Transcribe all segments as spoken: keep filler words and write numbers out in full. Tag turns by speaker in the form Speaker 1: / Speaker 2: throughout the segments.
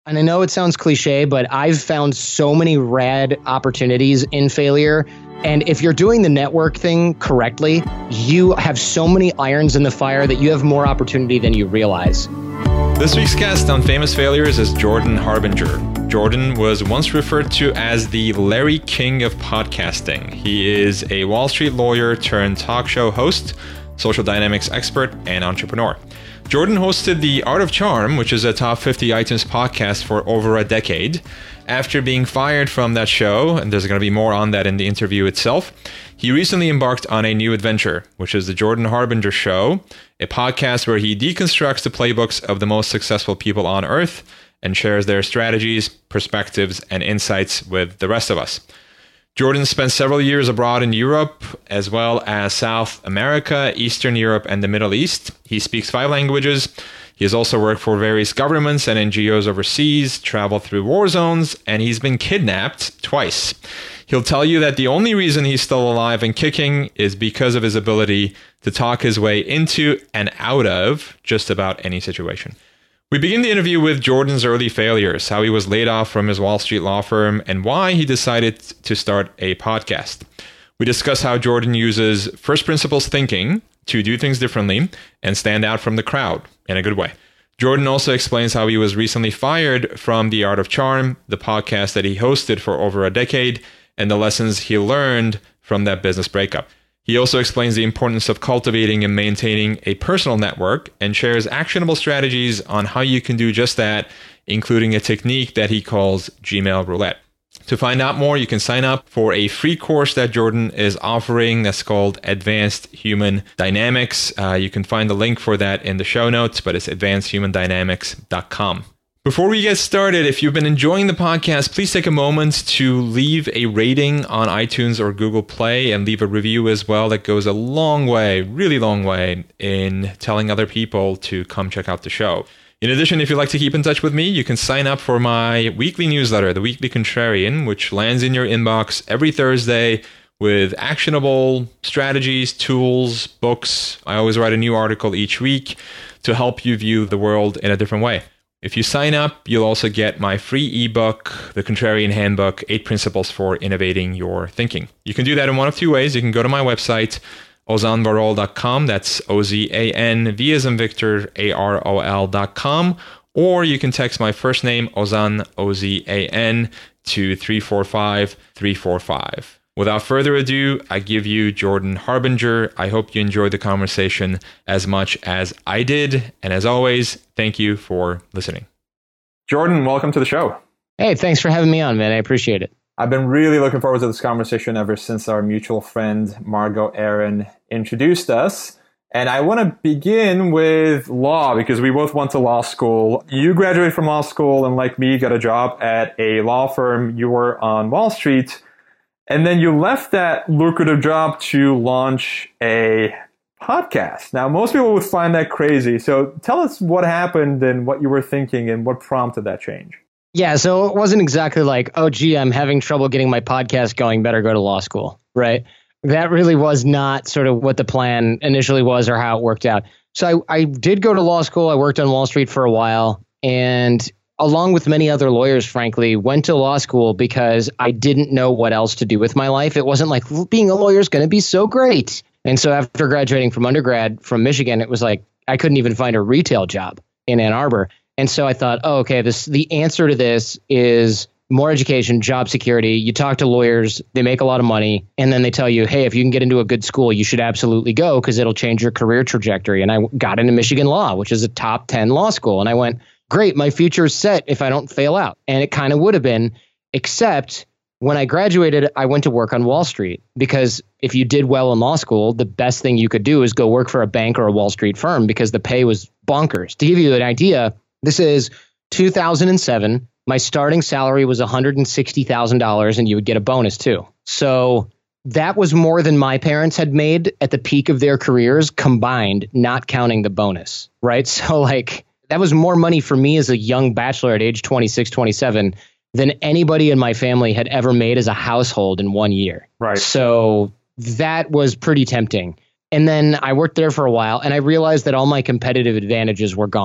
Speaker 1: And I know it sounds cliche, but I've found so many rad opportunities in failure. And if you're doing the network thing correctly, you have so many irons in the fire that you have more opportunity than you realize.
Speaker 2: This week's guest on Famous Failures is Jordan Harbinger. Jordan was once referred to as the Larry King of podcasting. He is a Wall Street lawyer turned talk show host, social dynamics expert, and entrepreneur. Jordan hosted The Art of Charm, which is a top fifty iTunes podcast for over a decade. After being fired from that show, and there's going to be more on that in the interview itself, he recently embarked on a new adventure, which is The Jordan Harbinger Show, a podcast where he deconstructs the playbooks of the most successful people on Earth and shares their strategies, perspectives, and insights with the rest of us. Jordan spent several years abroad in Europe, as well as South America, Eastern Europe, and the Middle East. He speaks five languages. He has also worked for various governments and N G Os overseas, traveled through war zones, and he's been kidnapped twice. He'll tell you that the only reason he's still alive and kicking is because of his ability to talk his way into and out of just about any situation. We begin the interview with Jordan's early failures, how he was laid off from his Wall Street law firm, and why he decided to start a podcast. We discuss how Jordan uses first principles thinking to do things differently and stand out from the crowd in a good way. Jordan also explains how he was recently fired from The Art of Charm, the podcast that he hosted for over a decade, and the lessons he learned from that business breakup. He also explains the importance of cultivating and maintaining a personal network and shares actionable strategies on how you can do just that, including a technique that he calls Gmail roulette. To find out more, you can sign up for a free course that Jordan is offering that's called Advanced Human Dynamics. Uh, you can find the link for that in the show notes, but it's advanced human dynamics dot com. Before we get started, if you've been enjoying the podcast, please take a moment to leave a rating on iTunes or Google Play and leave a review as well. That goes a long way, really long way, in telling other people to come check out the show. In addition, if you'd like to keep in touch with me, you can sign up for my weekly newsletter, The Weekly Contrarian, which lands in your inbox every Thursday with actionable strategies, tools, books. I always write a new article each week to help you view the world in a different way. If you sign up, you'll also get my free ebook, The Contrarian Handbook, Eight Principles for Innovating Your Thinking. You can do that in one of two ways. You can go to my website, ozan varol dot com. That's O Z A N, V as in Victor, A R O L dot com. Or you can text my first name, Ozan, O Z A N, to three four five, three four five. Without further ado, I give you Jordan Harbinger. I hope you enjoyed the conversation as much as I did. And as always, thank you for listening. Jordan, welcome to the show.
Speaker 1: Hey, thanks for having me on, man. I appreciate it.
Speaker 2: I've been really looking forward to this conversation ever since our mutual friend, Margot Aaron, introduced us. And I want to begin with law because we both went to law school. You graduated from law school and like me, got a job at a law firm. You were on Wall Street. And then you left that lucrative job to launch a podcast. Now, most people would find that crazy. So tell us what happened and what you were thinking and what prompted that change.
Speaker 1: Yeah, so it wasn't exactly like, oh, gee, I'm having trouble getting my podcast going, better go to law school, right? That really was not sort of what the plan initially was or how it worked out. So I, I did go to law school. I worked on Wall Street for a while, and along with many other lawyers, frankly, went to law school because I didn't know what else to do with my life. It wasn't like being a lawyer is going to be so great. And so after graduating from undergrad from Michigan, it was like I couldn't even find a retail job in Ann Arbor. And so I thought, oh, okay, this the answer to this is more education, job security. You talk to lawyers, they make a lot of money, and then they tell you, hey, if you can get into a good school, you should absolutely go because it'll change your career trajectory. And I got into Michigan Law, which is a top ten law school. And I went, great, my future is set if I don't fail out. And it kind of would have been, except when I graduated, I went to work on Wall Street because if you did well in law school, the best thing you could do is go work for a bank or a Wall Street firm because the pay was bonkers. To give you an idea, this is two thousand seven. My starting salary was one hundred sixty thousand dollars and you would get a bonus too. So that was more than my parents had made at the peak of their careers combined, not counting the bonus, right? So like that was more money for me as a young bachelor at age twenty-six, twenty-seven than anybody in my family had ever made as a household in one year.
Speaker 2: Right.
Speaker 1: So that was pretty tempting. And then I worked there for a while and I realized that all my competitive advantages were gone.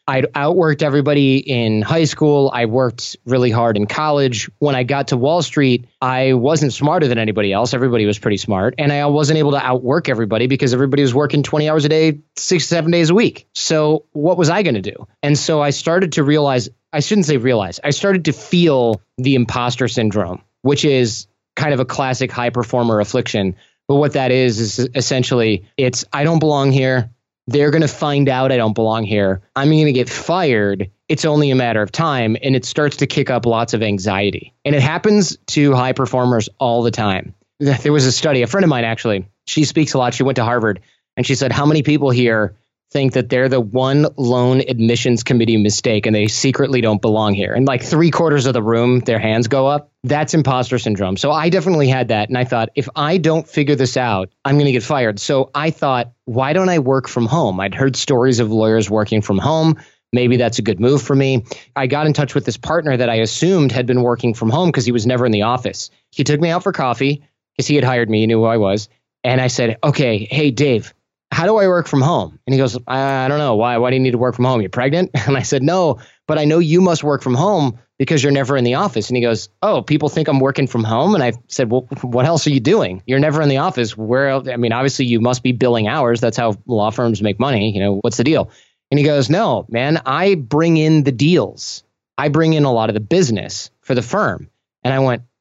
Speaker 1: I'd outworked everybody in high school. I worked really hard in college. When I got to Wall Street, I wasn't smarter than anybody else. Everybody was pretty smart. And I wasn't able to outwork everybody because everybody was working twenty hours a day, six, seven days a week. So what was I going to do? And so I started to realize, I shouldn't say realize, I started to feel the imposter syndrome, which is kind of a classic high performer affliction. But what that is, is essentially it's, I don't belong here. They're going to find out I don't belong here. I'm going to get fired. It's only a matter of time. And it starts to kick up lots of anxiety. And it happens to high performers all the time. There was a study, a friend of mine, actually, she speaks a lot. She went to Harvard and she said, how many people here think that they're the one lone admissions committee mistake and they secretly don't belong here? And like three quarters of the room, their hands go up. That's imposter syndrome. So I definitely had that. And I thought, if I don't figure this out, I'm going to get fired. So I thought, why don't I work from home? I'd heard stories of lawyers working from home. Maybe that's a good move for me. I got in touch with this partner that I assumed had been working from home because he was never in the office. He took me out for coffee because he had hired me. He knew who I was. And I said, okay, hey, Dave, how do I work from home? And he goes, I, I don't know. Why? Why do you need to work from home? You're pregnant? And I said, no, but I know you must work from home because you're never in the office. And he goes, oh, people think I'm working from home? And I said, well, what else are you doing? You're never in the office. Where else? I mean, obviously you must be billing hours. That's how law firms make money. You know, what's the deal? And he goes, no, man, I bring in the deals. I bring in a lot of the business for the firm. And I went,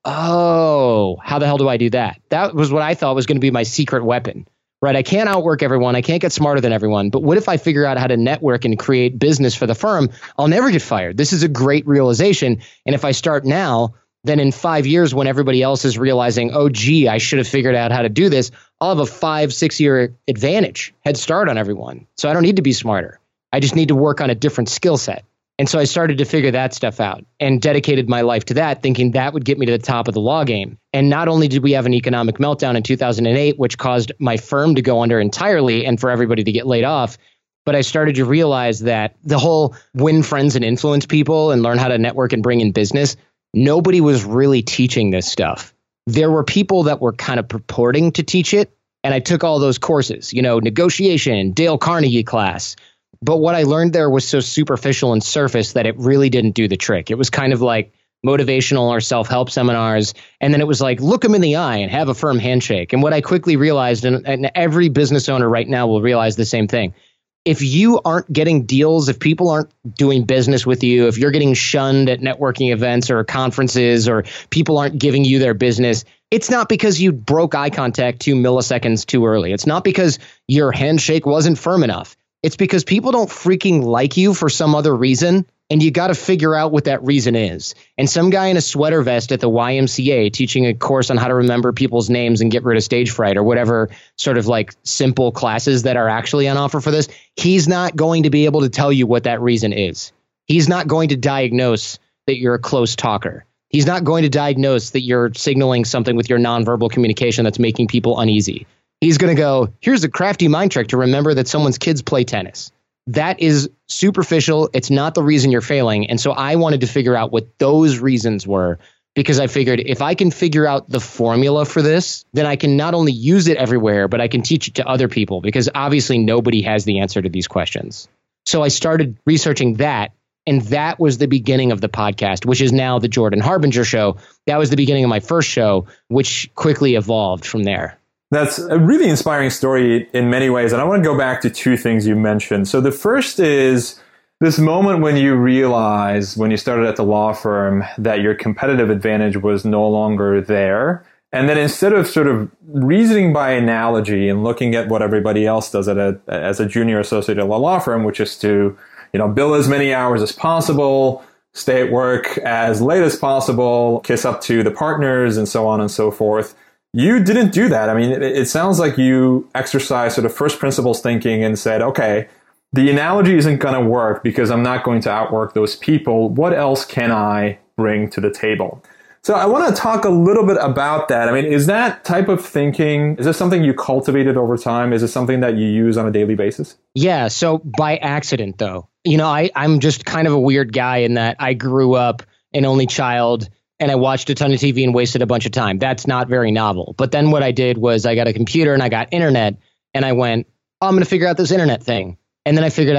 Speaker 1: oh, how the hell do I do that? That was what I thought was going to be my secret weapon. Right. I can't outwork everyone. I can't get smarter than everyone. But what if I figure out how to network and create business for the firm? I'll never get fired. This is a great realization. And if I start now, then in five years, when everybody else is realizing, oh, gee, I should have figured out how to do this, I'll have a five, six year advantage, head start on everyone. So I don't need to be smarter. I just need to work on a different skill set. And so I started to figure that stuff out and dedicated my life to that, thinking that would get me to the top of the law game. And not only did we have an economic meltdown in two thousand eight, which caused my firm to go under entirely and for everybody to get laid off, but I started to realize that the whole win friends and influence people and learn how to network and bring in business, nobody was really teaching this stuff. There were people that were kind of purporting to teach it. And I took all those courses, you know, negotiation, Dale Carnegie class. But what I learned there was so superficial and surface that it really didn't do the trick. It was kind of like motivational or self-help seminars. And then it was like, look them in the eye and have a firm handshake. And what I quickly realized, and, and every business owner right now will realize the same thing. If you aren't getting deals, if people aren't doing business with you, if you're getting shunned at networking events or conferences, or people aren't giving you their business, it's not because you broke eye contact two milliseconds too early. It's not because your handshake wasn't firm enough. It's because people don't freaking like you for some other reason, and you got to figure out what that reason is. And some guy in a sweater vest at the Y M C A teaching a course on how to remember people's names and get rid of stage fright or whatever sort of like simple classes that are actually on offer for this, he's not going to be able to tell you what that reason is. He's not going to diagnose that you're a close talker. He's not going to diagnose that you're signaling something with your nonverbal communication that's making people uneasy. He's going to go, here's a crafty mind trick to remember that someone's kids play tennis. That is superficial. It's not the reason you're failing. And so I wanted to figure out what those reasons were, because I figured if I can figure out the formula for this, then I can not only use it everywhere, but I can teach it to other people, because obviously nobody has the answer to these questions. So I started researching that. And that was the beginning of the podcast, which is now the Jordan Harbinger Show. That was the beginning of my first show, which quickly evolved from there.
Speaker 2: That's a really inspiring story in many ways. And I want to go back to two things you mentioned. So the first is this moment when you realize, when you started at the law firm, that your competitive advantage was no longer there. And then instead of sort of reasoning by analogy and looking at what everybody else does at a, as a junior associate at a law firm, which is to, you know, bill as many hours as possible, stay at work as late as possible, kiss up to the partners, and so on and so forth. You didn't do that. I mean, it, it sounds like you exercised sort of first principles thinking and said, okay, the analogy isn't going to work because I'm not going to outwork those people. What else can I bring to the table? So I want to talk a little bit about that. I mean, is that type of thinking, is this something you cultivated over time? Is it something that you use on a daily basis?
Speaker 1: Yeah. So by accident, though, you know, I, I'm just kind of a weird guy in that I grew up an only child and I watched a ton of T V and wasted a bunch of time. That's not very novel. But then what I did was I got a computer and I got internet and I went, oh, I'm going to figure out this internet thing. And then I figured out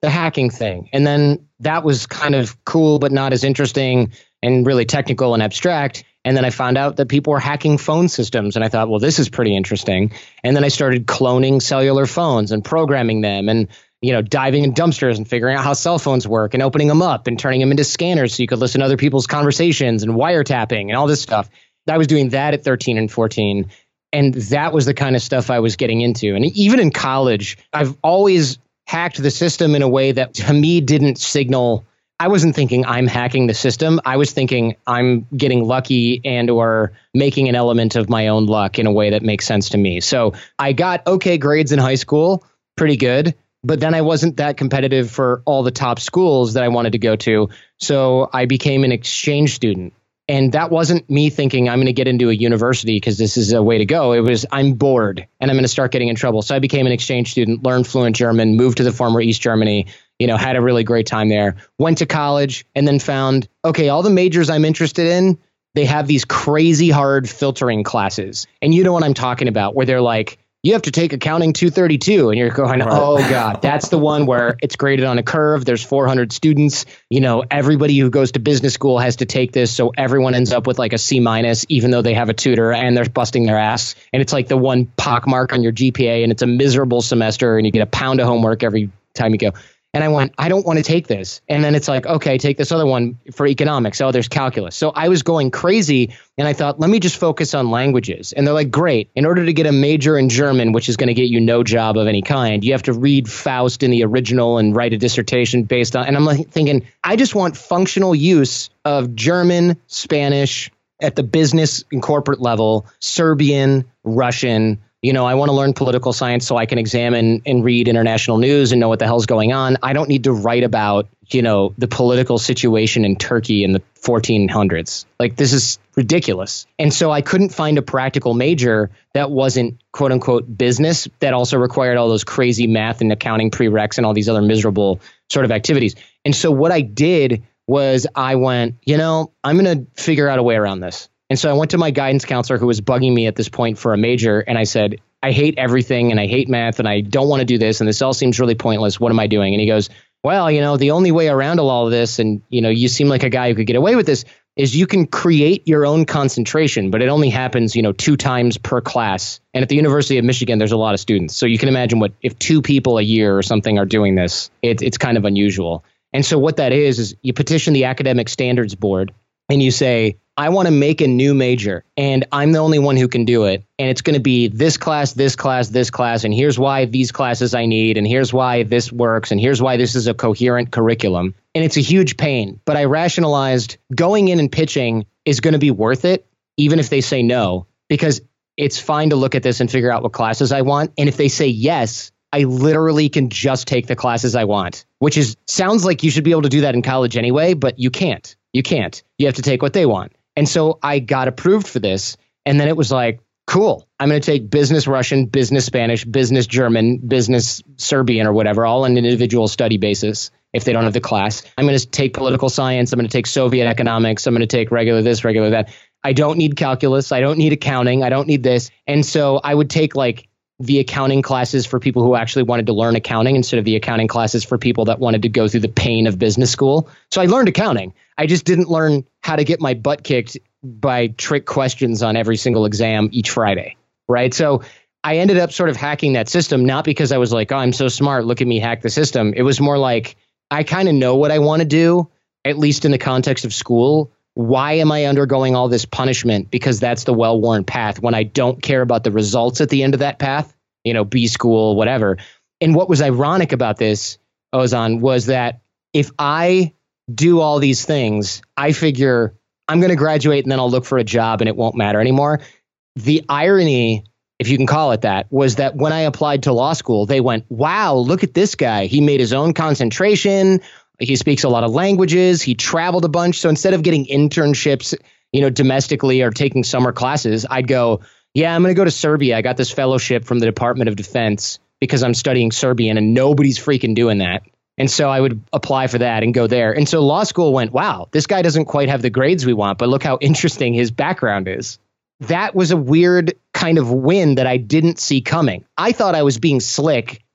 Speaker 1: the hacking thing. And then that was kind of cool, but not as interesting and really technical and abstract. And then I found out that people were hacking phone systems. And I thought, well, this is pretty interesting. And then I started cloning cellular phones and programming them and, you know, diving in dumpsters and figuring out how cell phones work and opening them up and turning them into scanners so you could listen to other people's conversations and wiretapping and all this stuff. I was doing that at thirteen and fourteen. And that was the kind of stuff I was getting into. And even in college, I've always hacked the system in a way that to me didn't signal. I wasn't thinking I'm hacking the system. I was thinking I'm getting lucky and or making an element of my own luck in a way that makes sense to me. So I got okay grades in high school, pretty good. But then I wasn't that competitive for all the top schools that I wanted to go to. So I became an exchange student. And that wasn't me thinking I'm going to get into a university because this is a way to go. It was I'm bored and I'm going to start getting in trouble. So I became an exchange student, learned fluent German, moved to the former East Germany, you know, had a really great time there, went to college and then found, okay, all the majors I'm interested in, they have these crazy hard filtering classes. And you know what I'm talking about, where they're like, you have to take accounting two thirty-two. And you're going, right. Oh, God, that's the one where it's graded on a curve. There's four hundred students. You know, everybody who goes to business school has to take this. So everyone ends up with like a C minus, even though they have a tutor and they're busting their ass. And it's like the one pock mark on your G P A. And it's a miserable semester. And you get a pound of homework every time you go. And I went, I don't want to take this. And then it's like, okay, take this other one for economics. Oh, there's calculus. So I was going crazy. And I thought, let me just focus on languages. And they're like, great. In order to get a major in German, which is going to get you no job of any kind, you have to read Faust in the original and write a dissertation based on. And I'm like thinking, I just want functional use of German, Spanish at the business and corporate level, Serbian, Russian. You know, I want to learn political science so I can examine and read international news and know what the hell's going on. I don't need to write about, you know, the political situation in Turkey in the fourteen hundreds. Like, this is ridiculous. And so I couldn't find a practical major that wasn't, quote unquote, business that also required all those crazy math and accounting prereqs and all these other miserable sort of activities. And so what I did was I went, you know, I'm going to figure out a way around this. And so I went to my guidance counselor who was bugging me at this point for a major. And I said, I hate everything and I hate math and I don't want to do this. And this all seems really pointless. What am I doing? And he goes, well, you know, the only way around all of this, and, you know, you seem like a guy who could get away with this, is you can create your own concentration, but it only happens, you know, two times per class. And at the University of Michigan, there's a lot of students. So you can imagine what if two people a year or something are doing this, it, it's kind of unusual. And so what that is, is you petition the Academic Standards Board and you say, I want to make a new major and I'm the only one who can do it. And it's going to be this class, this class, this class. And here's why these classes I need. And here's why this works. And here's why this is a coherent curriculum. And it's a huge pain. But I rationalized going in and pitching is going to be worth it, even if they say no, because it's fine to look at this and figure out what classes I want. And if they say yes, I literally can just take the classes I want, which is sounds like you should be able to do that in college anyway, but you can't. You can't. You have to take what they want. And so I got approved for this. And then it was like, cool, I'm going to take business Russian, business Spanish, business German, business Serbian or whatever, all on an individual study basis if they don't have the class. I'm going to take political science. I'm going to take Soviet economics. I'm going to take regular this, regular that. I don't need calculus. I don't need accounting. I don't need this. And so I would take like the accounting classes for people who actually wanted to learn accounting instead of the accounting classes for people that wanted to go through the pain of business school. So I learned accounting. I just didn't learn how to get my butt kicked by trick questions on every single exam each Friday, right? So I ended up sort of hacking that system, not because I was like, oh, I'm so smart, look at me hack the system. It was more like, I kind of know what I want to do, at least in the context of school. Why am I undergoing all this punishment? Because that's the well-worn path when I don't care about the results at the end of that path, you know, B school, whatever. And what was ironic about this, Ozan, was that if I do all these things, I figure I'm going to graduate and then I'll look for a job and it won't matter anymore. The irony, if you can call it that, was that when I applied to law school, they went, wow, look at this guy. He made his own concentration. He speaks a lot of languages. He traveled a bunch. So instead of getting internships, you know, domestically or taking summer classes, I'd go, yeah, I'm going to go to Serbia. I got this fellowship from the Department of Defense because I'm studying Serbian and nobody's freaking doing that. And so I would apply for that and go there. And so law school went, wow, this guy doesn't quite have the grades we want, but look how interesting his background is. That was a weird kind of win that I didn't see coming. I thought I was being slick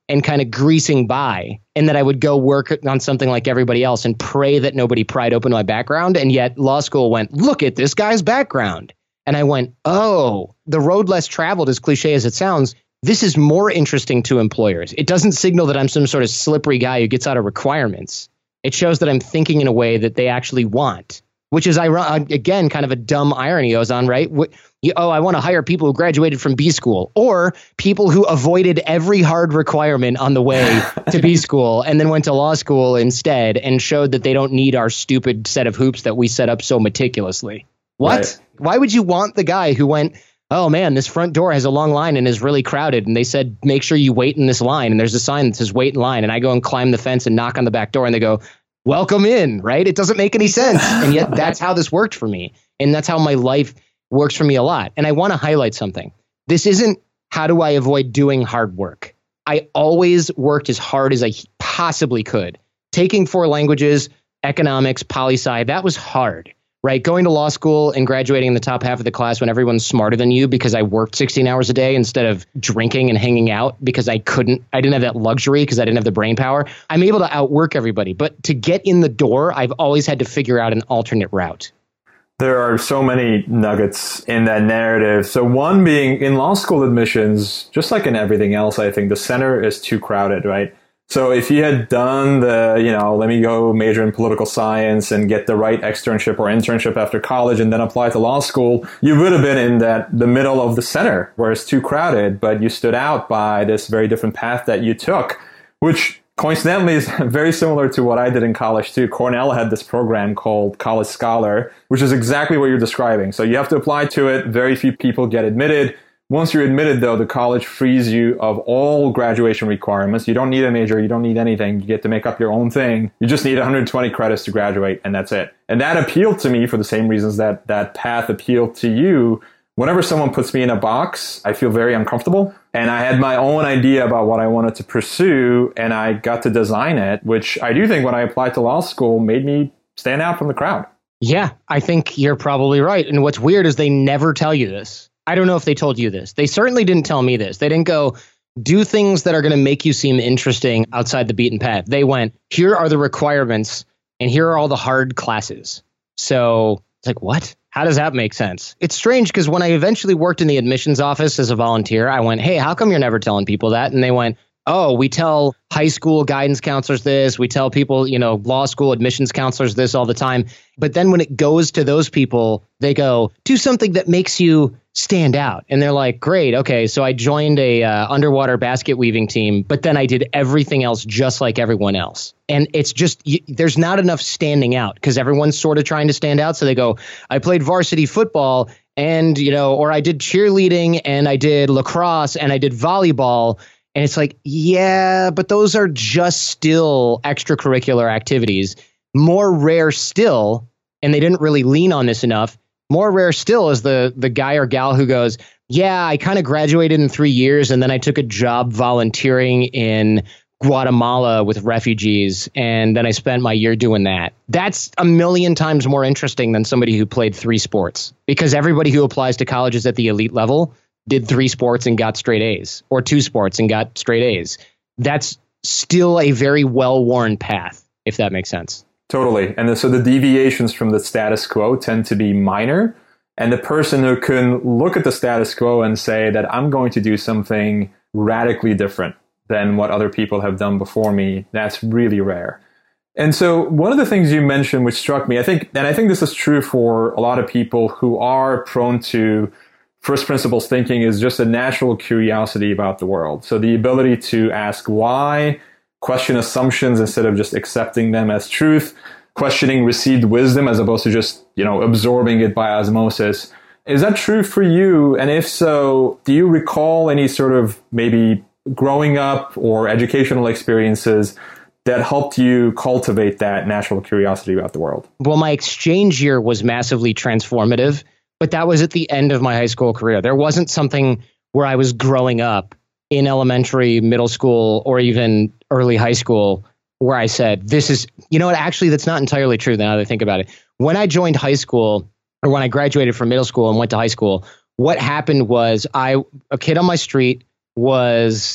Speaker 1: and kind of greasing by, and that I would go work on something like everybody else and pray that nobody pried open my background. And yet law school went, look at this guy's background. And I went, oh, the road less traveled, as cliche as it sounds, this is more interesting to employers. It doesn't signal that I'm some sort of slippery guy who gets out of requirements. It shows that I'm thinking in a way that they actually want, which is, again, kind of a dumb irony, Ozan, right? Oh, I want to hire people who graduated from B school, or people who avoided every hard requirement on the way to B school and then went to law school instead and showed that they don't need our stupid set of hoops that we set up so meticulously. What? Right. Why would you want the guy who went, oh man, this front door has a long line and is really crowded, and they said, make sure you wait in this line, and there's a sign that says wait in line, and I go and climb the fence and knock on the back door, and they go, welcome in, right? It doesn't make any sense. And yet that's how this worked for me. And that's how my life works for me a lot. And I want to highlight something. This isn't how do I avoid doing hard work. I always worked as hard as I possibly could. Taking four languages, economics, poli-sci, that was hard, right? Going to law school and graduating in the top half of the class when everyone's smarter than you because I worked sixteen hours a day instead of drinking and hanging out because I couldn't, I didn't have that luxury because I didn't have the brain power. I'm able to outwork everybody. But to get in the door, I've always had to figure out an alternate route.
Speaker 3: There are so many nuggets in that narrative. So one being in law school admissions, just like in everything else, I think the center is too crowded, right? So if you had done the, you know, let me go major in political science and get the right externship or internship after college and then apply to law school, you would have been in that the middle of the center where it's too crowded, but you stood out by this very different path that you took, which coincidentally is very similar to what I did in college too. Cornell had this program called College Scholar, which is exactly what you're describing. So you have to apply to it. Very few people get admitted. Once you're admitted, though, the college frees you of all graduation requirements. You don't need a major. You don't need anything. You get to make up your own thing. You just need one hundred twenty credits to graduate, and that's it. And that appealed to me for the same reasons that that path appealed to you. Whenever someone puts me in a box, I feel very uncomfortable. And I had my own idea about what I wanted to pursue, and I got to design it, which I do think when I applied to law school made me stand out from the crowd.
Speaker 1: Yeah, I think you're probably right. And what's weird is they never tell you this. I don't know if they told you this. They certainly didn't tell me this. They didn't go, do things that are going to make you seem interesting outside the beaten path. They went, here are the requirements, and here are all the hard classes. So it's like, what? How does that make sense? It's strange because when I eventually worked in the admissions office as a volunteer, I went, hey, how come you're never telling people that? And they went, oh, we tell high school guidance counselors this. We tell people, you know, law school admissions counselors this all the time. But then when it goes to those people, they go, do something that makes you stand out. And they're like, great. Okay, so I joined a uh, underwater basket weaving team, but then I did everything else just like everyone else. And it's just, y- there's not enough standing out because everyone's sort of trying to stand out. So they go, I played varsity football and, you know, or I did cheerleading and I did lacrosse and I did volleyball. And it's like, yeah, but those are just still extracurricular activities. More rare still, and they didn't really lean on this enough, more rare still is the the guy or gal who goes, yeah, I kind of graduated in three years and then I took a job volunteering in Guatemala with refugees and then I spent my year doing that. That's a million times more interesting than somebody who played three sports, because everybody who applies to colleges at the elite level did three sports and got straight A's, or two sports and got straight A's. That's still a very well-worn path, if that makes sense.
Speaker 3: Totally. And so the deviations from the status quo tend to be minor. And the person who can look at the status quo and say that I'm going to do something radically different than what other people have done before me, that's really rare. And so one of the things you mentioned, which struck me, I think, and I think this is true for a lot of people who are prone to first principles thinking, is just a natural curiosity about the world. So the ability to ask why, question assumptions instead of just accepting them as truth, questioning received wisdom as opposed to just, you know, absorbing it by osmosis. Is that true for you? And if so, do you recall any sort of maybe growing up or educational experiences that helped you cultivate that natural curiosity about the world?
Speaker 1: Well, my exchange year was massively transformative, but that was at the end of my high school career. There wasn't something where I was growing up in elementary, middle school, or even early high school where I said, this is, you know what, actually, that's not entirely true now that I think about it. When I joined high school, or when I graduated from middle school and went to high school, what happened was I, a kid on my street was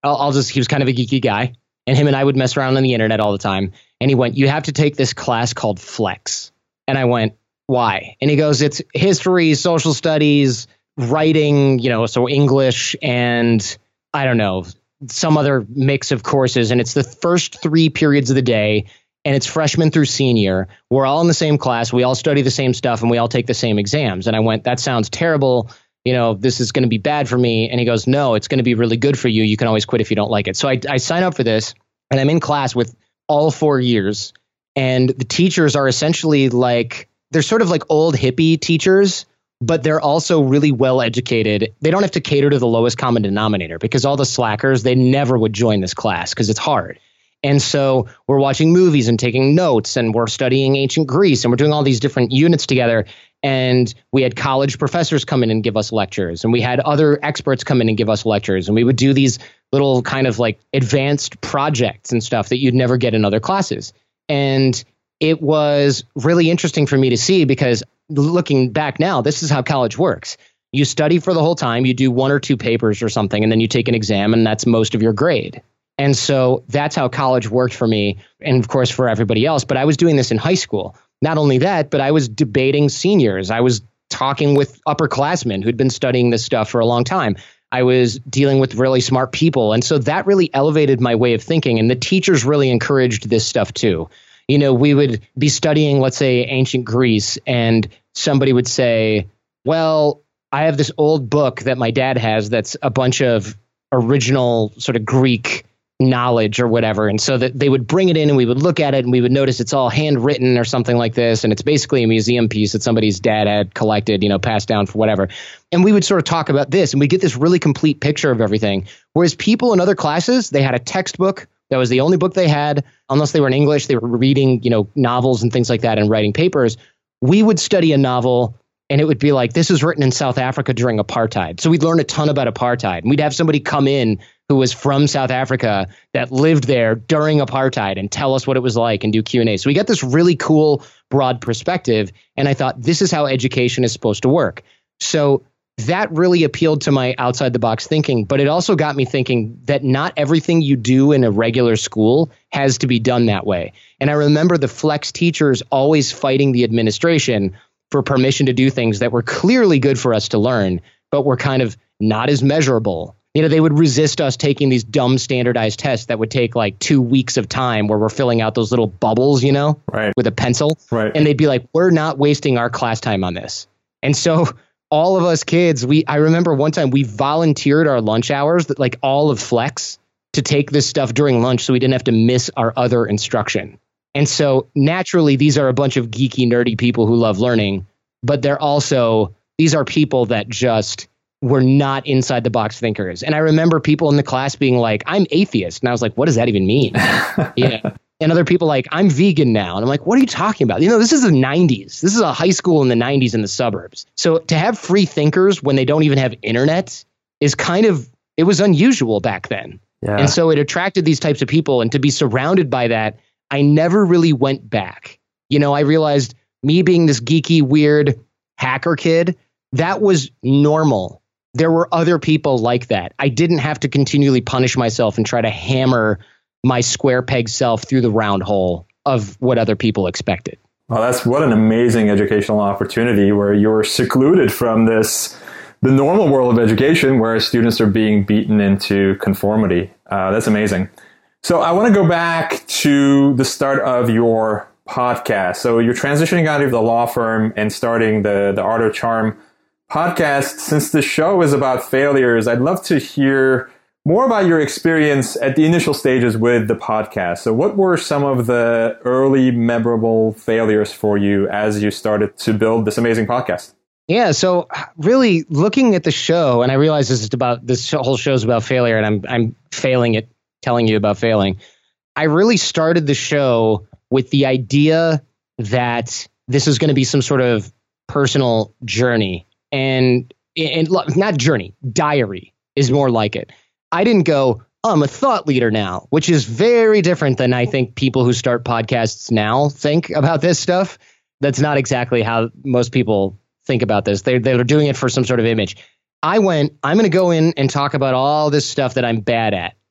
Speaker 1: I'll, I'll just, he was kind of a geeky guy. And him and I would mess around on the internet all the time. And he went, you have to take this class called Flex. And I went, why? And he goes, it's history, social studies, writing, you know, so English and I don't know, some other mix of courses. And it's the first three periods of the day. And it's freshman through senior. We're all in the same class. We all study the same stuff and we all take the same exams. And I went, that sounds terrible. You know, this is going to be bad for me. And he goes, no, it's going to be really good for you. You can always quit if you don't like it. So I, I sign up for this and I'm in class with all four years. And the teachers are essentially like, they're sort of like old hippie teachers, but they're also really well educated. They don't have to cater to the lowest common denominator because all the slackers, they never would join this class because it's hard. And so we're watching movies and taking notes and we're studying ancient Greece and we're doing all these different units together. And we had college professors come in and give us lectures and we had other experts come in and give us lectures. And we would do these little kind of like advanced projects and stuff that you'd never get in other classes. And it was really interesting for me to see because looking back now, this is how college works. You study for the whole time, you do one or two papers or something, and then you take an exam and that's most of your grade. And so that's how college worked for me and, of course, for everybody else. But I was doing this in high school. Not only that, but I was debating seniors. I was talking with upperclassmen who'd been studying this stuff for a long time. I was dealing with really smart people. And so that really elevated my way of thinking. And the teachers really encouraged this stuff, too. You know, we would be studying, let's say, ancient Greece, and somebody would say, well, I have this old book that my dad has that's a bunch of original sort of Greek knowledge or whatever. And so that they would bring it in and we would look at it and we would notice it's all handwritten or something like this. And it's basically a museum piece that somebody's dad had collected, you know, passed down for whatever. And we would sort of talk about this and we get this really complete picture of everything. Whereas people in other classes, they had a textbook. That was the only book they had. Unless they were in English, they were reading, you know, novels and things like that and writing papers. We would study a novel and it would be like, this was written in South Africa during apartheid. So we'd learn a ton about apartheid. And we'd have somebody come in who was from South Africa that lived there during apartheid and tell us what it was like and do Q and A. So we got this really cool, broad perspective. And I thought, this is how education is supposed to work. So that really appealed to my outside the box thinking. But it also got me thinking that not everything you do in a regular school has to be done that way. And I remember the Flex teachers always fighting the administration for permission to do things that were clearly good for us to learn, but were kind of not as measurable. You know, they would resist us taking these dumb standardized tests that would take like two weeks of time where we're filling out those little bubbles, you know,
Speaker 3: right,
Speaker 1: with a pencil.
Speaker 3: Right.
Speaker 1: And they'd be like, we're not wasting our class time on this. And so all of us kids, we I remember one time we volunteered our lunch hours, that like all of Flex, to take this stuff during lunch so we didn't have to miss our other instruction. And so naturally, these are a bunch of geeky, nerdy people who love learning, but they're also, these are people that just were not inside the box thinkers. And I remember people in the class being like, I'm atheist. And I was like, what does that even mean? Yeah. And other people like, I'm vegan now. And I'm like, what are you talking about? You know, this is the nineties. This is a high school in the nineties in the suburbs. So to have free thinkers when they don't even have internet is kind of, it was unusual back then.
Speaker 3: Yeah.
Speaker 1: And so it attracted these types of people. And to be surrounded by that, I never really went back. You know, I realized me being this geeky, weird hacker kid, that was normal. There were other people like that. I didn't have to continually punish myself and try to hammer my square peg self through the round hole of what other people expected.
Speaker 3: Well, that's what an amazing educational opportunity where you're secluded from this, the normal world of education where students are being beaten into conformity. Uh, that's amazing. So I want to go back to the start of your podcast. So you're transitioning out of the law firm and starting the, the Art of Charm podcast. Since the show is about failures, I'd love to hear more about your experience at the initial stages with the podcast. So what were some of the early memorable failures for you as you started to build this amazing podcast?
Speaker 1: Yeah, so really looking at the show, and I realize this is about, this whole show is about failure, and I'm I'm failing at telling you about failing. I really started the show with the idea that this is going to be some sort of personal journey, and, and not journey, diary is more like it. I didn't go, oh, I'm a thought leader now, which is very different than I think people who start podcasts now think about this stuff. That's not exactly how most people think about this. They're, they're doing it for some sort of image. I went, I'm going to go in and talk about all this stuff that I'm bad at.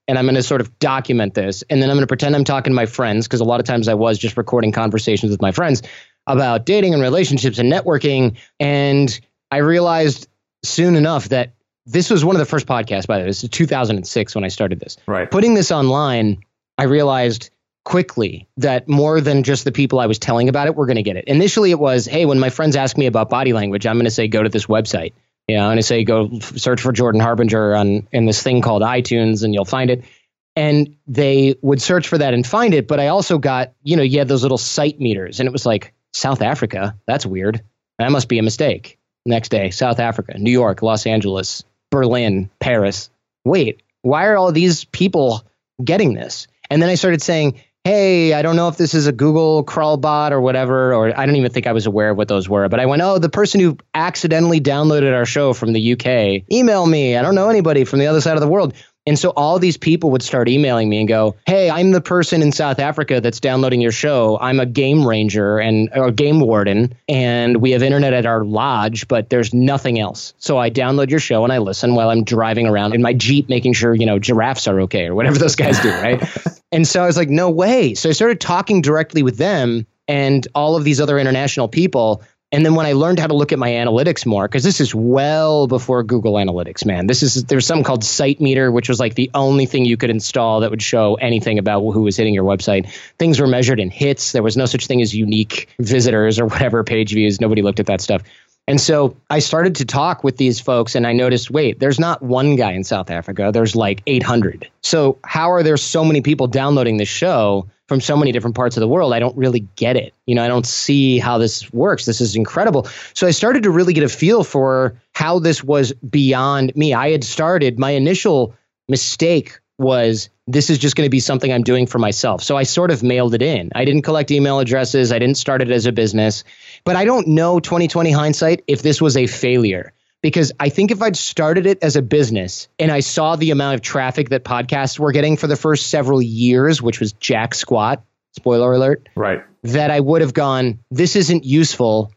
Speaker 1: and I'm going to sort of document this. And then I'm going to pretend I'm talking to my friends, because a lot of times I was just recording conversations with my friends about dating and relationships and networking. And I realized soon enough that this was one of the first podcasts, by the way. This is two thousand six when I started this.
Speaker 3: Right.
Speaker 1: Putting this online, I realized quickly that more than just the people I was telling about it were going to get it. Initially, it was, hey, when my friends ask me about body language, I'm going to say, go to this website. You know, I'm going to say, go f- search for Jordan Harbinger on in this thing called iTunes, and you'll find it. And they would search for that and find it. But I also got, you know, you had those little site meters, and it was like, South Africa, that's weird. That must be a mistake. Next day, South Africa, New York, Los Angeles, Berlin, Paris. Wait, why are all these people getting this? And then I started saying, hey, I don't know if this is a Google crawl bot or whatever, or I don't even think I was aware of what those were. But I went, oh, the person who accidentally downloaded our show from the U K, email me. I don't know anybody from the other side of the world. And so all these people would start emailing me and go, hey, I'm the person in South Africa that's downloading your show. I'm a game ranger and or a game warden, and we have internet at our lodge, but there's nothing else. So I download your show and I listen while I'm driving around in my Jeep, making sure, you know, giraffes are okay or whatever those guys do, right? And so I was like, no way. So I started talking directly with them and all of these other international people. And then when I learned how to look at my analytics more, because this is well before Google Analytics, man, this is there's something called SiteMeter, which was like the only thing you could install that would show anything about who was hitting your website. Things were measured in hits. There was no such thing as unique visitors or whatever, page views. Nobody looked at that stuff. And so I started to talk with these folks, and I noticed, wait, there's not one guy in South Africa. There's like eight hundred. So how are there so many people downloading this show from so many different parts of the world? I don't really get it. You know, I don't see how this works. This is incredible. So I started to really get a feel for how this was beyond me. I had started, my initial mistake was, this is just going to be something I'm doing for myself. So I sort of mailed it in. I didn't collect email addresses. I didn't start it as a business. But I don't know, twenty twenty hindsight, if this was a failure. Because I think if I'd started it as a business and I saw the amount of traffic that podcasts were getting for the first several years, which was jack squat, spoiler alert,
Speaker 3: right,
Speaker 1: that I would have gone, this isn't useful,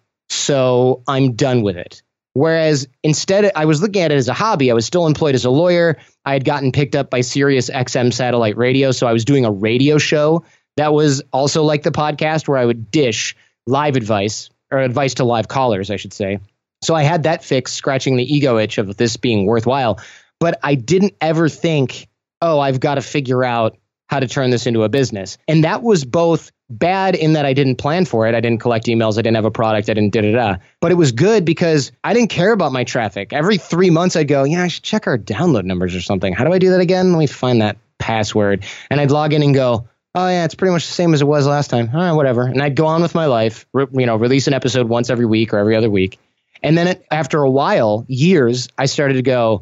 Speaker 1: so I'm done with it. Whereas instead, I was looking at it as a hobby. I was still employed as a lawyer. I had gotten picked up by Sirius X M satellite radio. So I was doing a radio show that was also like the podcast, where I would dish live advice, or advice to live callers, I should say. So I had that fix, scratching the ego itch of this being worthwhile. But I didn't ever think, oh, I've got to figure out how to turn this into a business. And that was both bad in that I didn't plan for it. I didn't collect emails. I didn't have a product. I didn't da da da. But it was good because I didn't care about my traffic. Every three months I'd go, yeah, I should check our download numbers or something. How do I do that again? Let me find that password. And I'd log in and go, oh yeah, it's pretty much the same as it was last time. All right, whatever. And I'd go on with my life, re- you know, release an episode once every week or every other week. And then it, after a while, years, I started to go,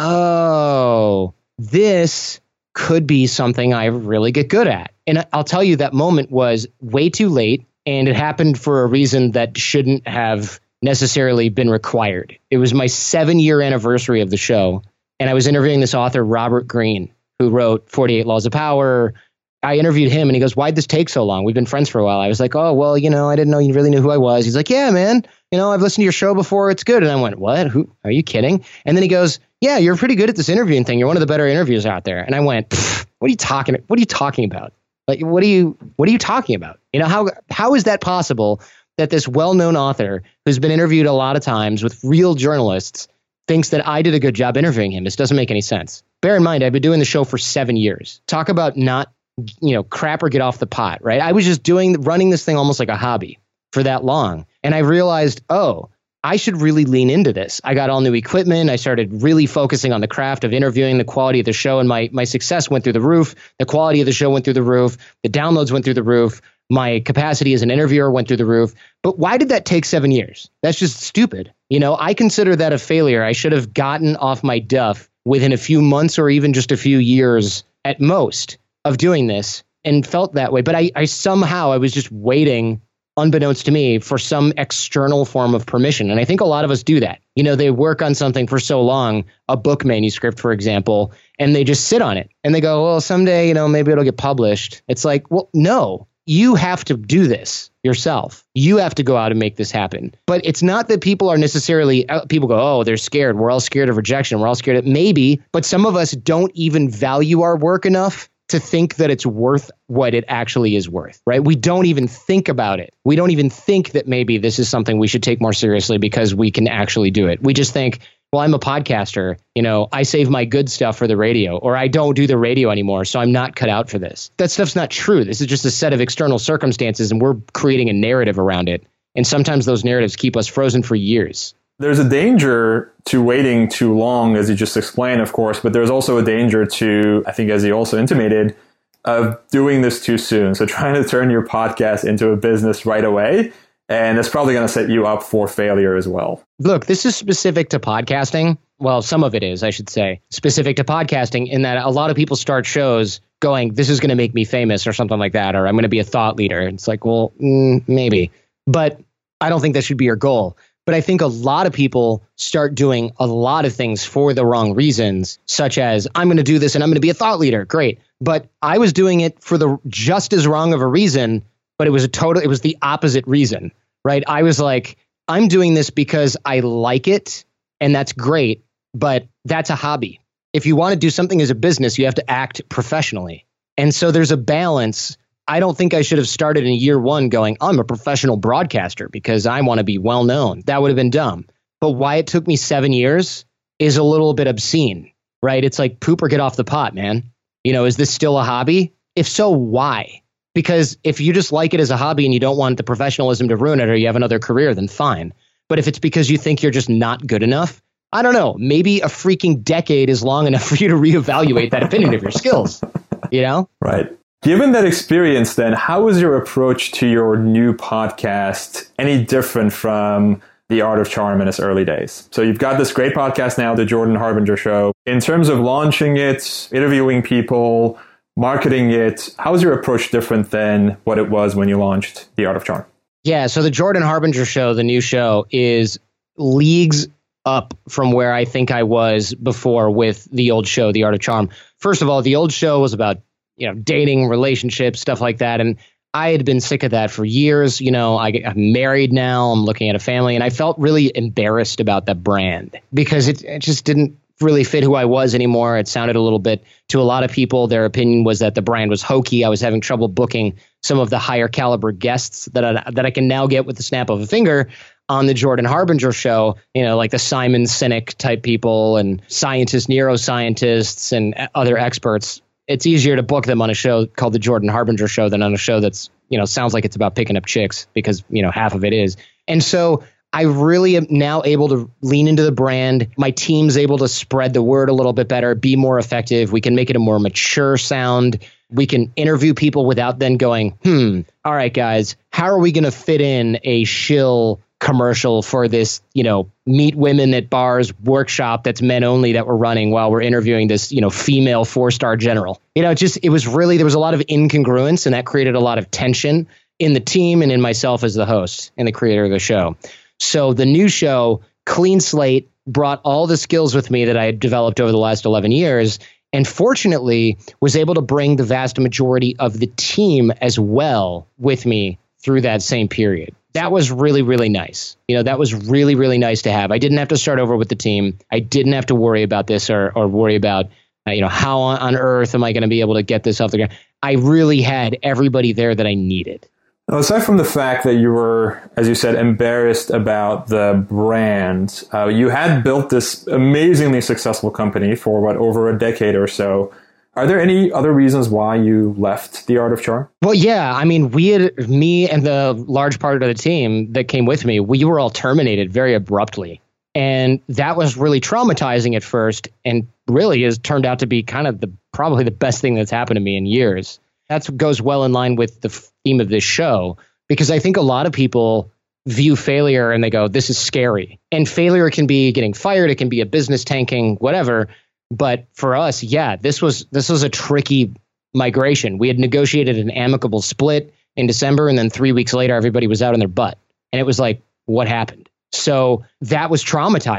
Speaker 1: oh, this could be something I really get good at. And I'll tell you, that moment was way too late, and it happened for a reason that shouldn't have necessarily been required. It was my seven-year anniversary of the show, and I was interviewing this author, Robert Greene, who wrote forty-eight Laws of Power. I interviewed him, and he goes, why'd this take so long? We've been friends for a while. I was like, oh, well, you know, I didn't know you really knew who I was. He's like, yeah, man, you know, I've listened to your show before. It's good. And I went, what? Who? Are you kidding? And then he goes, yeah, you're pretty good at this interviewing thing. You're one of the better interviewers out there. And I went, what are you talking? What are you talking about? Like, what are you, what are you talking about? You know, how, how is that possible that this well-known author who's been interviewed a lot of times with real journalists thinks that I did a good job interviewing him? This doesn't make any sense. Bear in mind, I've been doing the show for seven years. Talk about not, you know, crap or get off the pot, right? I was just doing, running this thing almost like a hobby for that long. And I realized, oh, I should really lean into this. I got all new equipment. I started really focusing on the craft of interviewing, the quality of the show, and my my success went through the roof. The quality of the show went through the roof. The downloads went through the roof. My capacity as an interviewer went through the roof. But why did that take seven years? That's just stupid. You know, I consider that a failure. I should have gotten off my duff within a few months or even just a few years at most of doing this, and felt that way. But I, I somehow, I was just waiting, unbeknownst to me, for some external form of permission. And I think a lot of us do that. You know, they work on something for so long, a book manuscript, for example, and they just sit on it and they go, well, someday, you know, maybe it'll get published. It's like, well, no, you have to do this yourself. You have to go out and make this happen. But it's not that people are necessarily, uh, people go, oh, they're scared. We're all scared of rejection. We're all scared of, maybe, but some of us don't even value our work enough to think that it's worth what it actually is worth, right? We don't even think about it. We don't even think that maybe this is something we should take more seriously because we can actually do it. We just think, well, I'm a podcaster, you know, I save my good stuff for the radio, or I don't do the radio anymore, so I'm not cut out for this. That stuff's not true. This is just a set of external circumstances, and we're creating a narrative around it. And sometimes those narratives keep us frozen for years.
Speaker 3: There's a danger to waiting too long, as you just explained, of course, but there's also a danger to, I think, as you also intimated, of doing this too soon. So trying to turn your podcast into a business right away. And it's probably going to set you up for failure as well.
Speaker 1: Look, this is specific to podcasting. Well, some of it is, I should say, specific to podcasting in that a lot of people start shows going, this is going to make me famous or something like that, or I'm going to be a thought leader. It's like, well, mm, maybe. But I don't think that should be your goal. But I think a lot of people start doing a lot of things for the wrong reasons, such as I'm going to do this and I'm going to be a thought leader. Great. But I was doing it for the just as wrong of a reason, but it was a total, it was the opposite reason, right? I was like, I'm doing this because I like it and that's great, but that's a hobby. If you want to do something as a business, you have to act professionally. And so there's a balance. I don't think I should have started in year one going, I'm a professional broadcaster because I want to be well known. That would have been dumb. But why it took me seven years is a little bit obscene, right? It's like poop or get off the pot, man. You know, is this still a hobby? If so, why? Because if you just like it as a hobby and you don't want the professionalism to ruin it, or you have another career, then fine. But if it's because you think you're just not good enough, I don't know, maybe a freaking decade is long enough for you to reevaluate that opinion of your skills, you know?
Speaker 3: Right. Given that experience, then, how is your approach to your new podcast any different from The Art of Charm in its early days? So you've got this great podcast now, The Jordan Harbinger Show. In terms of launching it, interviewing people, marketing it, how is your approach different than what it was when you launched The Art of Charm?
Speaker 1: Yeah, so The Jordan Harbinger Show, the new show, is leagues up from where I think I was before with the old show, The Art of Charm. First of all, the old show was about, you know, dating, relationships, stuff like that. And I had been sick of that for years. You know, I, I'm married now. I'm looking at a family. And I felt really embarrassed about the brand because it, it just didn't really fit who I was anymore. It sounded a little bit, to a lot of people, their opinion was that the brand was hokey. I was having trouble booking some of the higher caliber guests that I, that I can now get with the snap of a finger on the Jordan Harbinger Show, you know, like the Simon Sinek type people and scientists, neuroscientists and other experts. It's easier to book them on a show called the Jordan Harbinger Show than on a show that's, you know, sounds like it's about picking up chicks, because, you know, half of it is. And so I really am now able to lean into the brand. My team's able to spread the word a little bit better, be more effective. We can make it a more mature sound. We can interview people without then going, hmm, all right, guys, how are we going to fit in a shill commercial for this, you know, meet women at bars workshop that's men only that we're running while we're interviewing this, you know, female four-star general. You know, it just, it was really, there was a lot of incongruence, and that created a lot of tension in the team and in myself as the host and the creator of the show. So the new show, clean slate, brought all the skills with me that I had developed over the last eleven years, and fortunately was able to bring the vast majority of the team as well with me through that same period. That was really, really nice. You know, that was really, really nice to have. I didn't have to start over with the team. I didn't have to worry about this or or worry about, uh, you know, how on, on earth am I going to be able to get this off the ground? I really had everybody there that I needed.
Speaker 3: Now, aside from the fact that you were, as you said, embarrassed about the brand, uh, you had built this amazingly successful company for, what, over a decade or so. Are there any other reasons why you left The Art of Charm?
Speaker 1: Well, yeah. I mean, we had, me and the large part of the team that came with me, we were all terminated very abruptly. And that was really traumatizing at first, and really has turned out to be kind of the probably the best thing that's happened to me in years. That goes well in line with the theme of this show, because I think a lot of people view failure and they go, this is scary. And failure can be getting fired. It can be a business tanking, whatever. But for us, yeah, this was this was a tricky migration. We had negotiated an amicable split in December, and then three weeks later, everybody was out on their butt. And it was like, what happened? So that was traumatizing.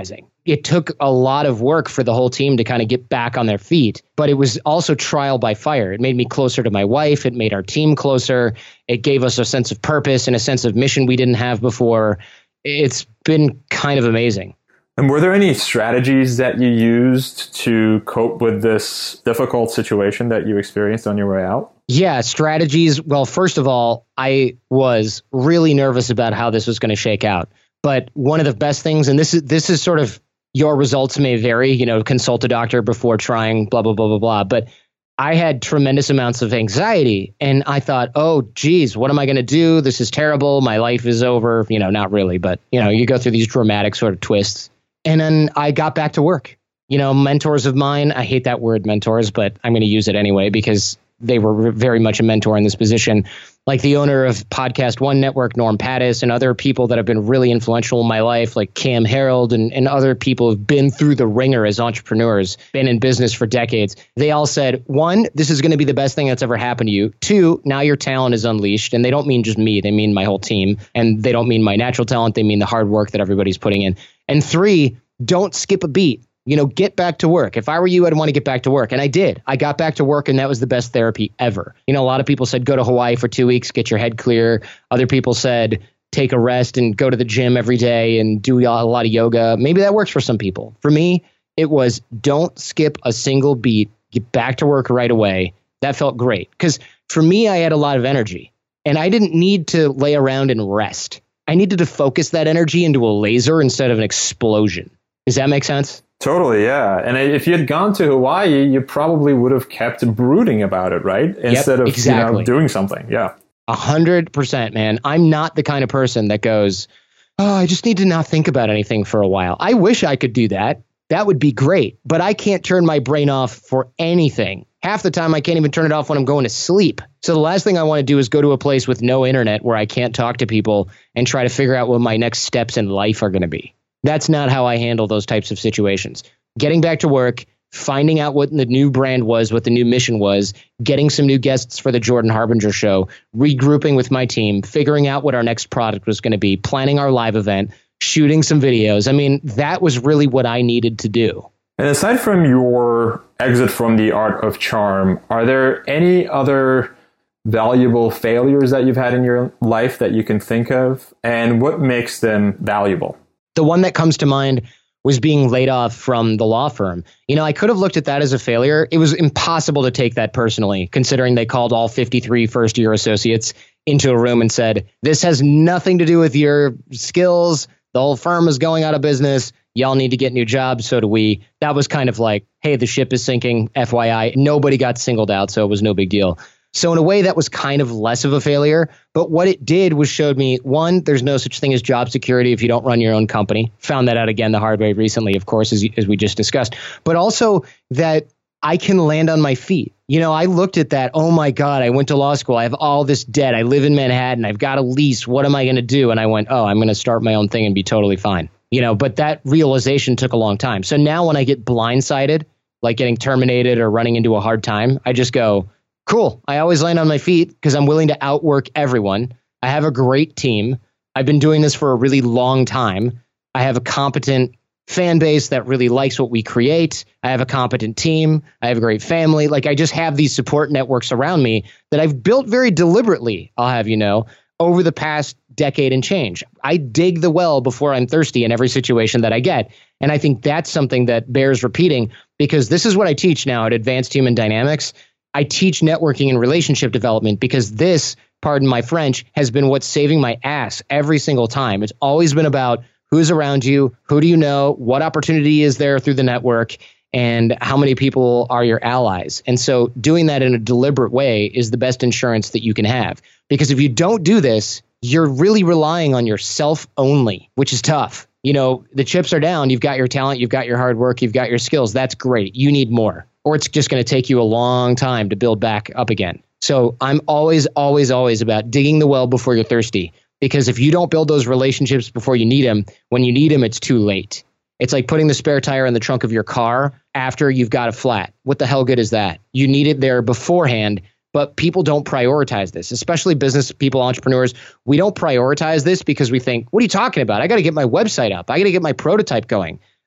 Speaker 1: it took a lot of work for the whole team to kind of get back on their feet, but it was also trial by fire. It made me closer to my wife. It made our team closer. It gave us a sense of purpose and a sense of mission we didn't have before. It's been kind of amazing.
Speaker 3: And were there any strategies that you used to cope with this difficult situation that you experienced on your way out?
Speaker 1: Yeah, strategies. Well, first of all, I was really nervous about how this was going to shake out. But one of the best things, and this is this is sort of your results may vary, you know, consult a doctor before trying blah, blah, blah, blah, blah. But I had tremendous amounts of anxiety and I thought, oh, geez, what am I going to do? This is terrible. My life is over. You know, not really, but, you know, you go through these dramatic sort of twists. And then I got back to work. You know, mentors of mine, I hate that word mentors, but I'm going to use it anyway because they were very much a mentor in this position. Like the owner of Podcast One Network, Norm Pattis, and other people that have been really influential in my life, like Cam Harold and, and other people who've been through the ringer as entrepreneurs, been in business for decades. They all said, one, this is going to be the best thing that's ever happened to you. Two, now your talent is unleashed. And they don't mean just me. They mean my whole team. And they don't mean my natural talent. They mean the hard work that everybody's putting in. And three, don't skip a beat. You know, get back to work. If I were you, I'd want to get back to work. And I did. I got back to work and that was the best therapy ever. You know, a lot of people said, go to Hawaii for two weeks, get your head clear. Other people said, take a rest and go to the gym every day and do a lot of yoga. Maybe that works for some people. For me, it was don't skip a single beat, get back to work right away. That felt great. Because for me, I had a lot of energy and I didn't need to lay around and rest. I needed to focus that energy into a laser instead of an explosion. Does that make sense?
Speaker 3: Totally, yeah. And if you had gone to Hawaii, you probably would have kept brooding about it, right? Instead
Speaker 1: yep,
Speaker 3: of
Speaker 1: exactly.
Speaker 3: you know, doing something. Yeah.
Speaker 1: A hundred percent, man. I'm not the kind of person that goes, oh, I just need to not think about anything for a while. I wish I could do that. That would be great. But I can't turn my brain off for anything. Half the time, I can't even turn it off when I'm going to sleep. So the last thing I want to do is go to a place with no internet where I can't talk to people and try to figure out what my next steps in life are going to be. That's not how I handle those types of situations. Getting back to work, finding out what the new brand was, what the new mission was, getting some new guests for the Jordan Harbinger show, regrouping with my team, figuring out what our next product was going to be, planning our live event, shooting some videos. I mean, that was really what I needed to do.
Speaker 3: And aside from your exit from the art of charm, are there any other valuable failures that you've had in your life that you can think of? And what makes them valuable?
Speaker 1: The one that comes to mind was being laid off from the law firm. You know, I could have looked at that as a failure. It was impossible to take that personally, considering they called all fifty-three first-year associates into a room and said, this has nothing to do with your skills. The whole firm is going out of business. Y'all need to get new jobs. So do we. That was kind of like, hey, the ship is sinking, F Y I. Nobody got singled out, so it was no big deal. So in a way, that was kind of less of a failure. But what it did was showed me, one, there's no such thing as job security if you don't run your own company. Found that out again the hard way recently, of course, as, as we just discussed. But also that I can land on my feet. You know, I looked at that. Oh, my God, I went to law school. I have all this debt. I live in Manhattan. I've got a lease. What am I going to do? And I went, oh, I'm going to start my own thing and be totally fine. You know, but that realization took a long time. So now when I get blindsided, like getting terminated or running into a hard time, I just go, cool. I always land on my feet because I'm willing to outwork everyone. I have a great team. I've been doing this for a really long time. I have a competent fan base that really likes what we create. I have a competent team. I have a great family. Like I just have these support networks around me that I've built very deliberately, I'll have you know, over the past decade and change. I dig the well before I'm thirsty in every situation that I get. And I think that's something that bears repeating because this is what I teach now at Advanced Human Dynamics. I teach networking and relationship development because this, pardon my French, has been what's saving my ass every single time. It's always been about who's around you, who do you know, what opportunity is there through the network, and how many people are your allies. And so doing that in a deliberate way is the best insurance that you can have. Because if you don't do this, you're really relying on yourself only, which is tough. You know, the chips are down. You've got your talent, you've got your hard work, you've got your skills. That's great. You need more. Or it's just going to take you a long time to build back up again. So I'm always, always, always about digging the well before you're thirsty. Because if you don't build those relationships before you need them, when you need them, it's too late. It's like putting the spare tire in the trunk of your car after you've got a flat. What the hell good is that? You need it there beforehand, but people don't prioritize this, especially business people, entrepreneurs. We don't prioritize this because we think, what are you talking about? I got to get my website up. I got to get my prototype going.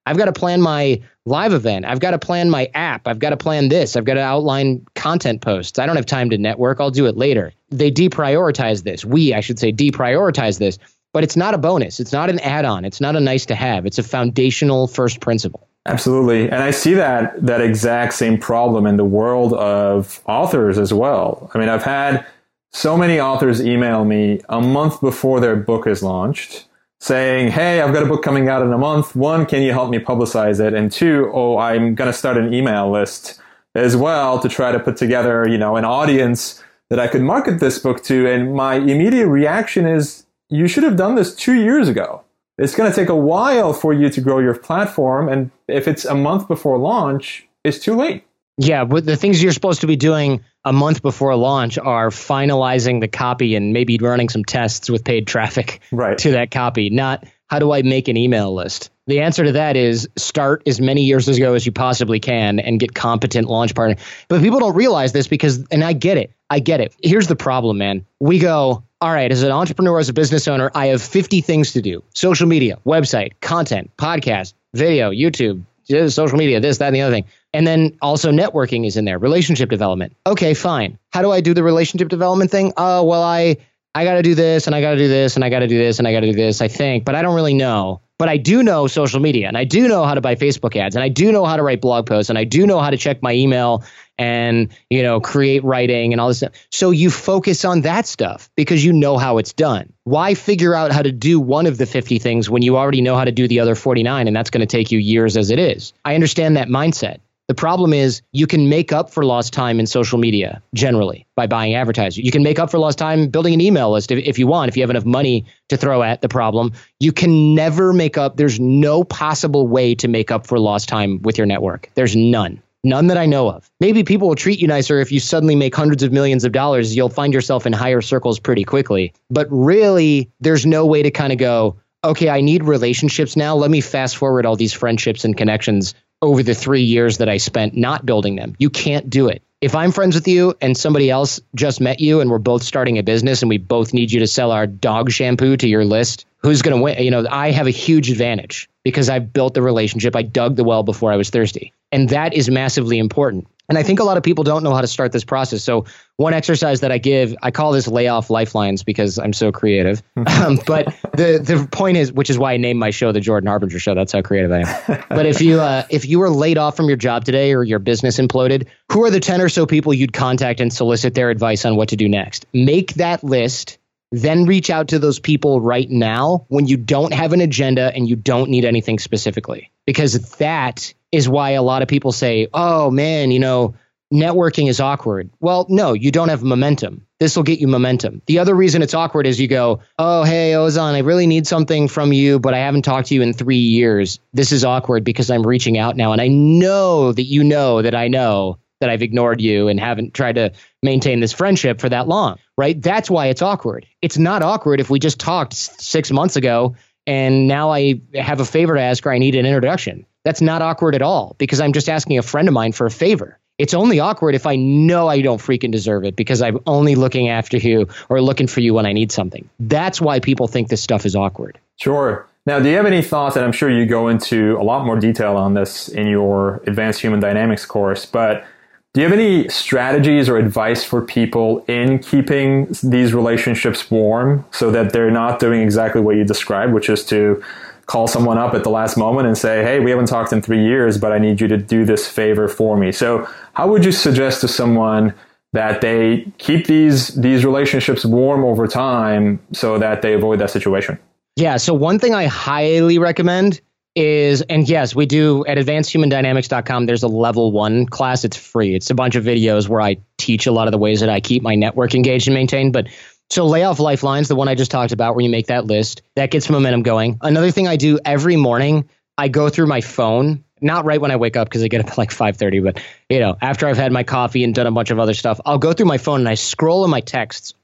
Speaker 1: I've got to plan my live event. I've got to plan my app. I've got to plan this. I've got to outline content posts. I don't have time to network. I'll do it later. They deprioritize this. We, I should say, deprioritize this. But it's not a bonus. It's not an add-on. It's not a nice to have. It's a foundational first principle.
Speaker 3: Absolutely. And I see that that exact same problem in the world of authors as well. I mean, I've had so many authors email me a month before their book is launched saying, hey, I've got a book coming out in a month. One, can you help me publicize it? And two, oh, I'm going to start an email list as well to try to put together, you know, an audience that I could market this book to. And my immediate reaction is, you should have done this two years ago. It's going to take a while for you to grow your platform. And if it's a month before launch, it's too late.
Speaker 1: Yeah, but the things you're supposed to be doing a month before launch are finalizing the copy and maybe running some tests with paid traffic
Speaker 3: right.
Speaker 1: to that copy, not how do I make an email list? The answer to that is start as many years ago as you possibly can and get competent launch partners. But people don't realize this because, and I get it, I get it. Here's the problem, man. We go, all right, as an entrepreneur, as a business owner, I have fifty things to do. Social media, website, content, podcast, video, YouTube, social media, this, that, and the other thing. And then also networking is in there, relationship development. Okay, fine. How do I do the relationship development thing? Oh, well, I I got to do this and I got to do this and I got to do this and I got to do this, I think, but I don't really know. But I do know social media and I do know how to buy Facebook ads and I do know how to write blog posts and I do know how to check my email and, you know, create writing and all this stuff. So you focus on that stuff because you know how it's done. Why figure out how to do one of the fifty things when you already know how to do the other forty-nine and that's going to take you years as it is? I understand that mindset. The problem is you can make up for lost time in social media generally by buying advertising. You can make up for lost time building an email list if, if you want, if you have enough money to throw at the problem. You can never make up. There's no possible way to make up for lost time with your network. There's none. None that I know of. Maybe people will treat you nicer if you suddenly make hundreds of millions of dollars. You'll find yourself in higher circles pretty quickly. But really, there's no way to kind of go, okay, I need relationships now. Let me fast forward all these friendships and connections over the three years that I spent not building them. You can't do it. If I'm friends with you and somebody else just met you and we're both starting a business and we both need you to sell our dog shampoo to your list, who's going to win? You know, I have a huge advantage because I've built the relationship. I dug the well before I was thirsty. And that is massively important. And I think a lot of people don't know how to start this process. So one exercise that I give, I call this layoff lifelines because I'm so creative. um, but the the point is, which is why I named my show the Jordan Harbinger Show. That's how creative I am. But if you uh, if you were laid off from your job today or your business imploded, who are the ten or so people you'd contact and solicit their advice on what to do next? Make that list. Then reach out to those people right now when you don't have an agenda and you don't need anything specifically. Because that is why a lot of people say, oh, man, you know, networking is awkward. Well, no, you don't have momentum. This will get you momentum. The other reason it's awkward is you go, oh, hey, Ozan, I really need something from you, but I haven't talked to you in three years. This is awkward because I'm reaching out now. And I know that you know that I know that I've ignored you and haven't tried to maintain this friendship for that long, right? That's why it's awkward. It's not awkward if we just talked six months ago and now I have a favor to ask or I need an introduction. That's not awkward at all because I'm just asking a friend of mine for a favor. It's only awkward if I know I don't freaking deserve it because I'm only looking after you or looking for you when I need something. That's why people think this stuff is awkward.
Speaker 3: Sure. Now, do you have any thoughts, and I'm sure you go into a lot more detail on this in your Advanced Human Dynamics course, but do you have any strategies or advice for people in keeping these relationships warm so that they're not doing exactly what you described, which is to call someone up at the last moment and say, hey, we haven't talked in three years, but I need you to do this favor for me. So how would you suggest to someone that they keep these these relationships warm over time so that they avoid that situation?
Speaker 1: Yeah, so one thing I highly recommend is, and yes, we do at advanced human dynamics dot com, there's a level one class. It's free. It's a bunch of videos where I teach a lot of the ways that I keep my network engaged and maintained. But so layoff lifelines, the one I just talked about where you make that list, that gets momentum going. Another thing I do every morning, I go through my phone, not right when I wake up because I get up at like five thirty, but you know, after I've had my coffee and done a bunch of other stuff, I'll go through my phone and I scroll in my texts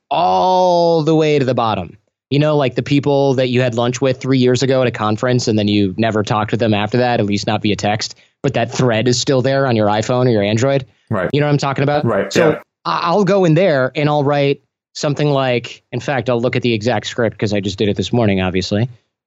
Speaker 1: all the way to the bottom. You know, like the people that you had lunch with three years ago at a conference and then you never talked with them after that, at least not via text, but that thread is still there on your iPhone or your Android.
Speaker 3: Right.
Speaker 1: You know what I'm talking about?
Speaker 3: Right.
Speaker 1: So
Speaker 3: yeah.
Speaker 1: I'll go in there and I'll write something like, in fact, I'll look at the exact script because I just did it this morning, obviously.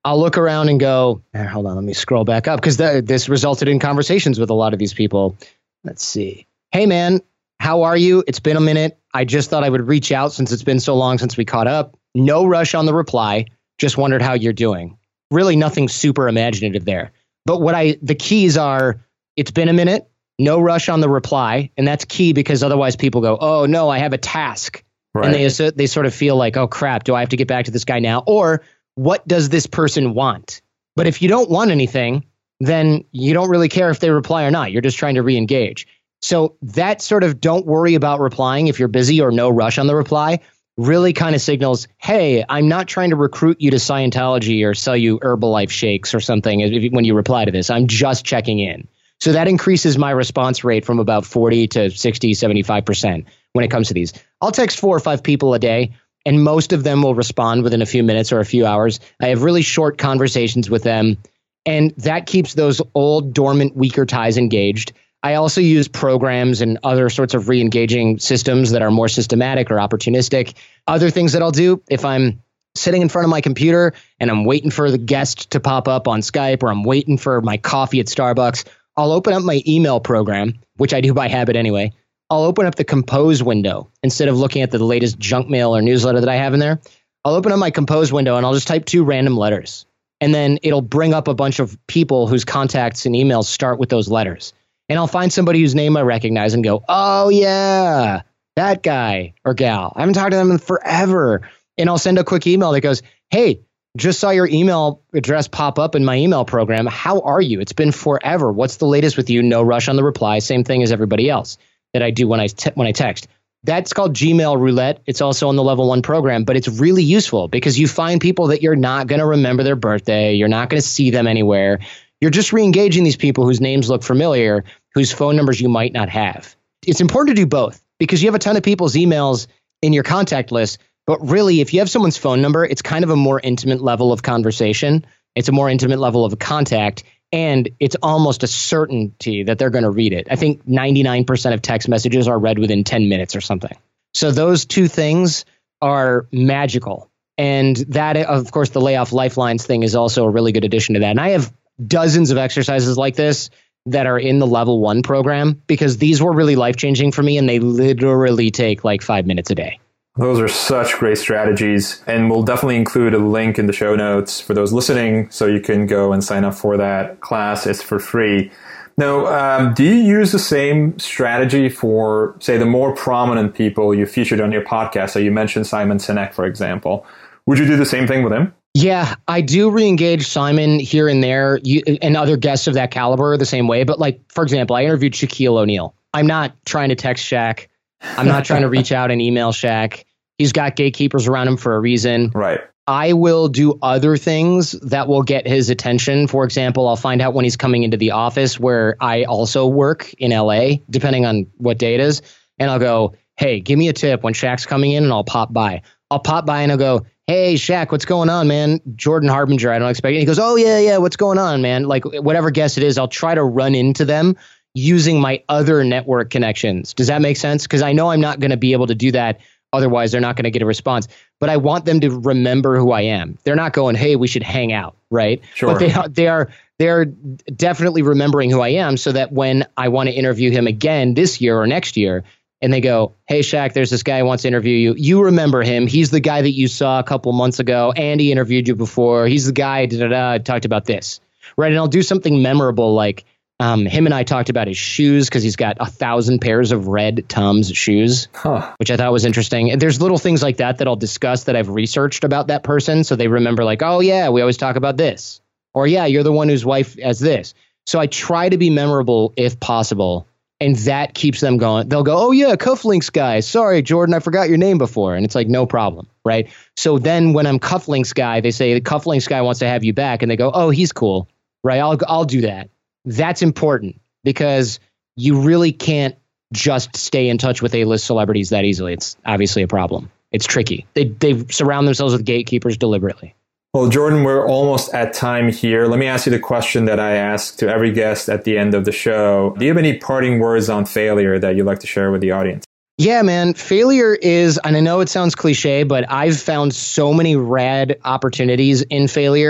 Speaker 1: I'll look around and go, hold on, let me scroll back up because this resulted in conversations with a lot of these people. Let's see. Hey, man, how are you? It's been a minute. I just thought I would reach out since it's been so long since we caught up. No rush on the reply. Just wondered how you're doing. Really nothing super imaginative there. But what I the keys are, it's been a minute. No rush on the reply. And that's key because otherwise people go, oh, no, I have a task. Right. And they they sort of feel like, oh, crap, do I have to get back to this guy now? Or what does this person want? But if you don't want anything, then you don't really care if they reply or not. You're just trying to re-engage. So that sort of don't worry about replying if you're busy or no rush on the reply really kind of signals, hey, I'm not trying to recruit you to Scientology or sell you Herbalife shakes or something when you reply to this. I'm just checking in. So that increases my response rate from about forty to sixty, seventy-five percent when it comes to these. I'll text four or five people a day, and most of them will respond within a few minutes or a few hours. I have really short conversations with them, and that keeps those old, dormant, weaker ties engaged. I also use programs and other sorts of re-engaging systems that are more systematic or opportunistic. Other things that I'll do, if I'm sitting in front of my computer and I'm waiting for the guest to pop up on Skype, or I'm waiting for my coffee at Starbucks, I'll open up my email program, which I do by habit anyway. I'll open up the Compose window instead of looking at the latest junk mail or newsletter that I have in there. I'll open up my Compose window and I'll just type two random letters. And then it'll bring up a bunch of people whose contacts and emails start with those letters. And I'll find somebody whose name I recognize and go, oh, yeah, that guy or gal. I haven't talked to them in forever. And I'll send a quick email that goes, hey, just saw your email address pop up in my email program. How are you? It's been forever. What's the latest with you? No rush on the reply. Same thing as everybody else that I do when I te- when I text. That's called Gmail Roulette. It's also on the level one program, but it's really useful because you find people that you're not going to remember their birthday. You're not going to see them anywhere. You're just re-engaging these people whose names look familiar, whose phone numbers you might not have. It's important to do both because you have a ton of people's emails in your contact list. But really, if you have someone's phone number, it's kind of a more intimate level of conversation. It's a more intimate level of contact. And it's almost a certainty that they're going to read it. I think ninety-nine percent of text messages are read within ten minutes or something. So those two things are magical. And that, of course, the Layoff Lifelines thing is also a really good addition to that. And I have dozens of exercises like this that are in the level one program because these were really life-changing for me. And they literally take like five minutes a day.
Speaker 3: Those are such great strategies, and we'll definitely include a link in the show notes for those listening so you can go and sign up for that class. It's for free. Now, um, do you use the same strategy for, say, the more prominent people you featured on your podcast? So you mentioned Simon Sinek, for example. Would you do the same thing with him?
Speaker 1: Yeah, I do re-engage Simon here and there you, and other guests of that caliber the same way. But like, for example, I interviewed Shaquille O'Neal. I'm not trying to text Shaq. I'm not trying to reach out and email Shaq. He's got gatekeepers around him for a reason.
Speaker 3: Right.
Speaker 1: I will do other things that will get his attention. For example, I'll find out when he's coming into the office where I also work in L A, depending on what day it is. And I'll go, hey, give me a tip when Shaq's coming in, and I'll pop by. I'll pop by and I'll go, hey, Shaq, what's going on, man? Jordan Harbinger, I don't expect it. He goes, oh, yeah, yeah, what's going on, man? Like whatever guest it is, I'll try to run into them using my other network connections. Does that make sense? Because I know I'm not going to be able to do that. Otherwise, they're not going to get a response. But I want them to remember who I am. They're not going, hey, we should hang out, right?
Speaker 3: Sure.
Speaker 1: But they are, they are, they're definitely remembering who I am so that when I want to interview him again this year or next year, and they go, hey, Shaq, there's this guy who wants to interview you. You remember him. He's the guy that you saw a couple months ago. Andy interviewed you before. He's the guy, da-da-da, talked about this, right? And I'll do something memorable like, Um, him and I talked about his shoes because he's got a thousand pairs of red Tom's shoes, huh. which I thought was interesting. And there's little things like that that I'll discuss that I've researched about that person. So they remember like, oh, yeah, we always talk about this. Or, yeah, you're the one whose wife has this. So I try to be memorable if possible. And that keeps them going. They'll go, oh, yeah, Cufflinks guy. Sorry, Jordan, I forgot your name before. And it's like, no problem. Right. So then when I'm Cufflinks guy, they say the Cufflinks guy wants to have you back. And they go, oh, he's cool. Right. I'll I'll do that. That's important because you really can't just stay in touch with A-list celebrities that easily. It's obviously a problem. It's tricky. They they surround themselves with gatekeepers deliberately.
Speaker 3: Well, Jordan, we're almost at time here. Let me ask you the question that I ask to every guest at the end of the show. Do you have any parting words on failure that you'd like to share with the audience?
Speaker 1: Yeah, man. Failure is, and I know it sounds cliche, but I've found so many rad opportunities in failure.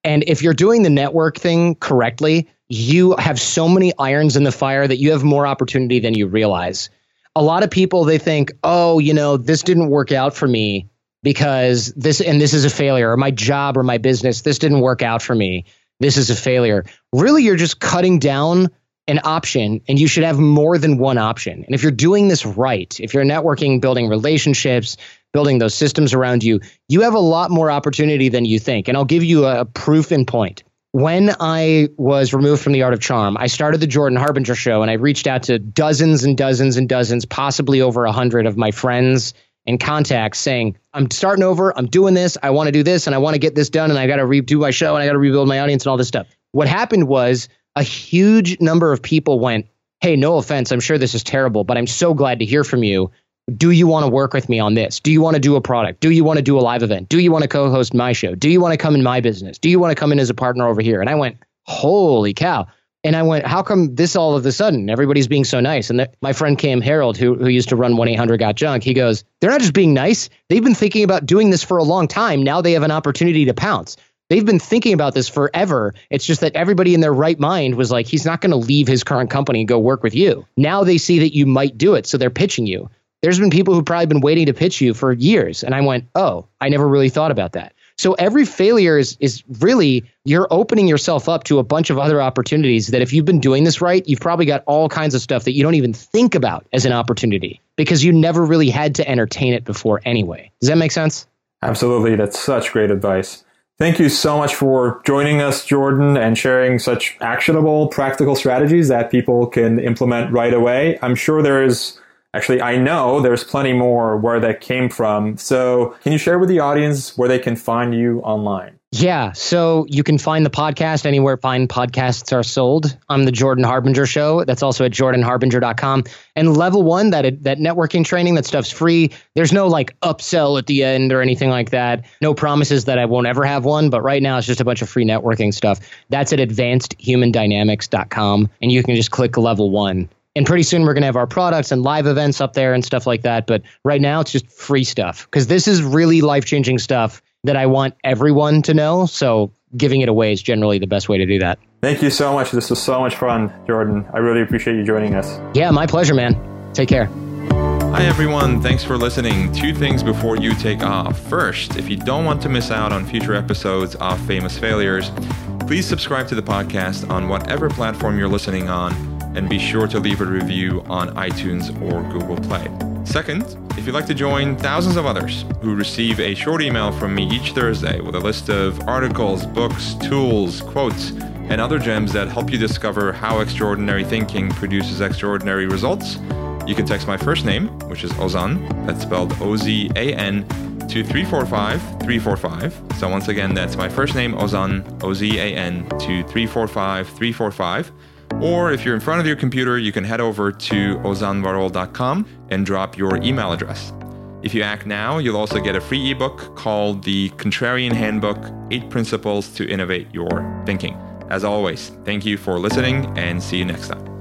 Speaker 1: And if you're doing the network thing correctly, you have so many irons in the fire that you have more opportunity than you realize. A lot of people, they think, oh, you know, this didn't work out for me because this, and this is a failure, or my job or my business, this didn't work out for me. This is a failure. Really, you're just cutting down an option, and you should have more than one option. And if you're doing this right, if you're networking, building relationships, building those systems around you, you have a lot more opportunity than you think. And I'll give you a proof in point. When I was removed from the Art of Charm, I started the Jordan Harbinger Show, and I reached out to dozens and dozens and dozens, possibly over a hundred of my friends and contacts saying, I'm starting over, I'm doing this, I want to do this, and I want to get this done, and I got to redo my show, and I got to rebuild my audience and all this stuff. What happened was a huge number of people went, hey, no offense, I'm sure this is terrible, but I'm so glad to hear from you. Do you want to work with me on this? Do you want to do a product? Do you want to do a live event? Do you want to co-host my show? Do you want to come in my business? Do you want to come in as a partner over here? And I went, holy cow. And I went, how come this all of a sudden? Everybody's being so nice. And the, my friend Cam Harold, who, who used to run one eight hundred got junk, he goes, they're not just being nice. They've been thinking about doing this for a long time. Now they have an opportunity to pounce. They've been thinking about this forever. It's just that everybody in their right mind was like, he's not going to leave his current company and go work with you. Now they see that you might do it. So they're pitching you. There's been people who've probably been waiting to pitch you for years. And I went, oh, I never really thought about that. So every failure is is really, you're opening yourself up to a bunch of other opportunities that if you've been doing this right, you've probably got all kinds of stuff that you don't even think about as an opportunity because you never really had to entertain it before anyway. Does that make sense?
Speaker 3: Absolutely. That's such great advice. Thank you so much for joining us, Jordan, and sharing such actionable, practical strategies that people can implement right away. I'm sure there is Actually, I know there's plenty more where that came from. So can you share with the audience where they can find you online?
Speaker 1: Yeah. So you can find the podcast anywhere fine podcasts are sold. I'm the Jordan Harbinger Show. That's also at jordan harbinger dot com. And level one, that that networking training, that stuff's free. There's no like upsell at the end or anything like that. No promises that I won't ever have one. But right now it's just a bunch of free networking stuff. That's at advanced human dynamics dot com. And you can just click level one. And pretty soon we're going to have our products and live events up there and stuff like that. But right now it's just free stuff because this is really life-changing stuff that I want everyone to know. So giving it away is generally the best way to do that.
Speaker 3: Thank you so much. This was so much fun, Jordan. I really appreciate you joining us.
Speaker 1: Yeah, my pleasure, man. Take care.
Speaker 2: Hi, everyone. Thanks for listening. Two things before you take off. First, if you don't want to miss out on future episodes of Famous Failures, please subscribe to the podcast on whatever platform you're listening on, and be sure to leave a review on iTunes or Google Play. Second, if you'd like to join thousands of others who receive a short email from me each Thursday with a list of articles, books, tools, quotes, and other gems that help you discover how extraordinary thinking produces extraordinary results, you can text my first name, which is Ozan, that's spelled O Z A N, to three four five, three four five. So once again, that's my first name, Ozan, O Z A N, to three four five, three four five. Or if you're in front of your computer, you can head over to ozan varol dot com and drop your email address. If you act now, you'll also get a free ebook called The Contrarian Handbook, Eight Principles to Innovate Your Thinking. As always, thank you for listening and see you next time.